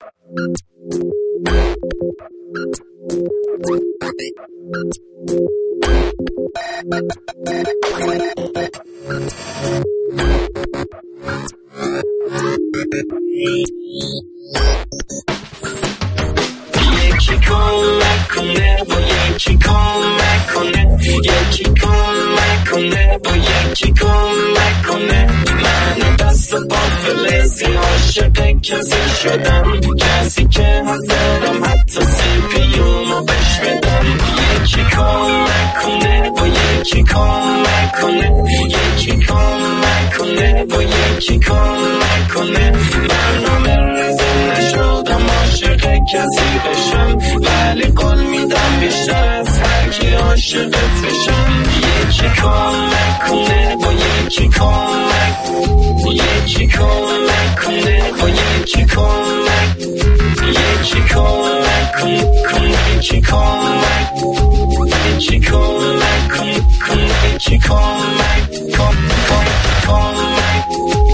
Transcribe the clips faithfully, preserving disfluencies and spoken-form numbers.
یکی کمک کنه با یکی کمک کنه یکی کمک کنه با یکی کمک کنه من دست با فلزی عاشق کسی شدم کسی که حاضرم حتی سی پیومو بش بدم یکی کمک کنه با یکی کمک کنه یکی کمک کنه با یکی کمک کنه من نامه رزه نشدم عاشق کسی بشم ولی قول میدم بیشتر از هر کی عاشقت بشم یکی کمک کنه با یکی کمک یکی کمک کنه با یکی کمک یکی کمک کنه یکی کمک یکی کمک کنه یکی کمک کم کم کمک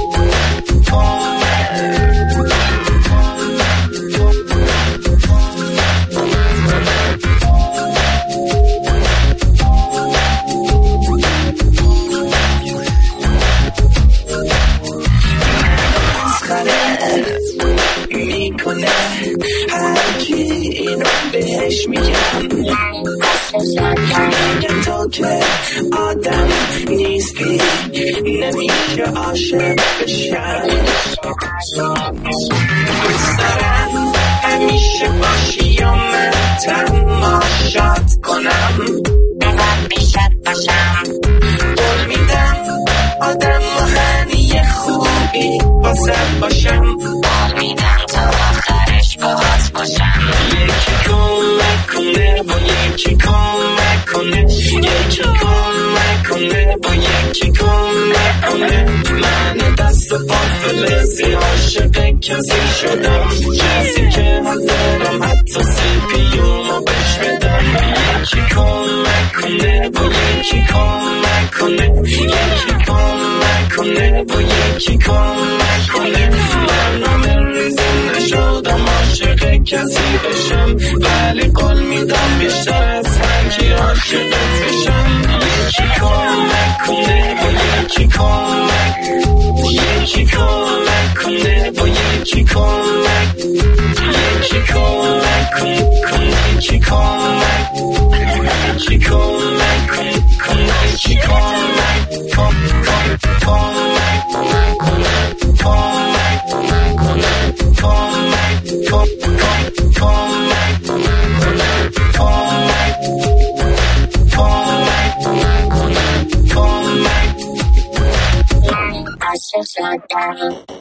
میکنه هرکی اینو بهش میگم میگن تو که آدم نیستی نمیشه عاشق بشم دوست دارم همیشه باشی یا من تماشات کنم بزن پیشت باشم قول میدم آدم مهنی خوبی بازم باشم قول میدم تا آخرش باهات باشم یکی کمک کنه با یکی کمک کنه یکی کمک کنه با یکی کمک کنه من دست پا فلزی عاشق کسی شدم کسی که حاضرم حتی سی پیومو بش بدم یکی کمک کنه با یکی کمک کنه یکی کمک کنه با یکی کمک کنه من نامه ریزی نشدم عاشق کسی بشم ولی قول میدم بیشتر از هر کی عاشقت بشم یکی کمک کنه با یکی کمک یکی کمک کنه با یکی کمک یکی کمک کنه یکی کمک یکی کمک کنه یکی کمک کم کم کمک کمک کمک کم کم کمک کمک کمک